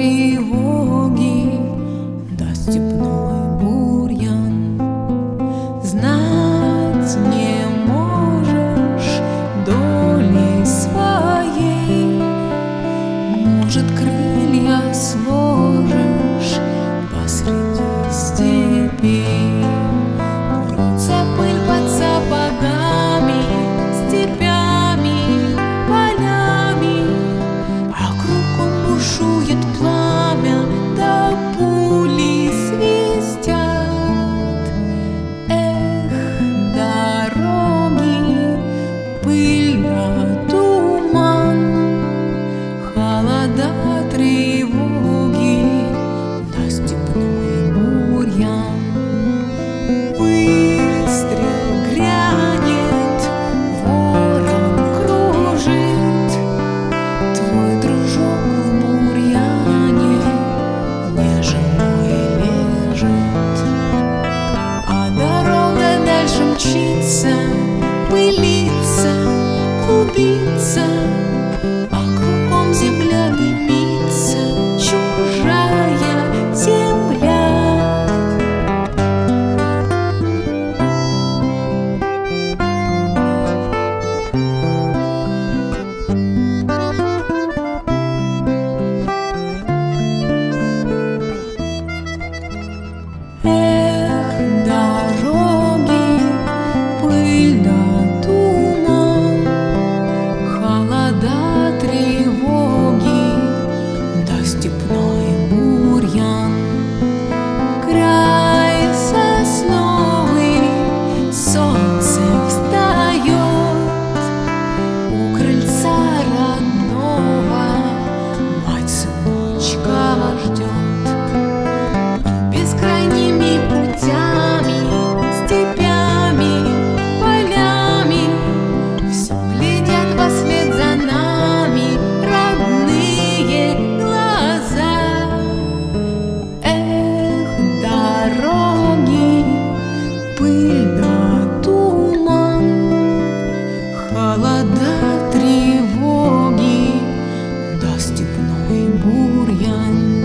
тревоги, да степной бурьян. Знать не можешь доли своей, может, крылья сложишь посреди степи. Крутится пыль под сапогами, степями, полями, а кругом бушует пламя, да пули свистят. Эх, дороги, пыль да туман, холода, тревоги, да степной бурьян. Выстрел грянет, ворон кружит, твой дружок в бурьяне неживой лежит. А дорога дальше мчится, пылится, клубится, а кругом земля дымится, чужая земля. Эх, дороги, пыль да туман, холода, тревоги, да степной бурьян. Край сосновый, солнце встает, у крыльца родного мать сыночка ждет. Бескрайними путями, степями, полями все глядят вслед за нами родные глаза. Эх, дороги, пыль да туман, холода, тревоги, да степной бурьян.